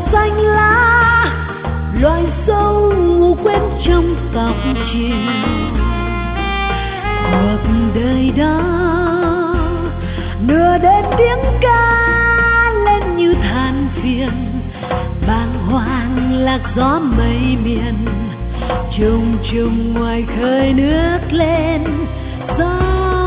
xanh lá, loài sâu ngủ quên trong tóc chiều. Cuộc đời đó nửa đêm tiếng ca lên như than phiền, bàng hoàng lạc gió mây miền, trùng trùng ngoài khơi nước lên gió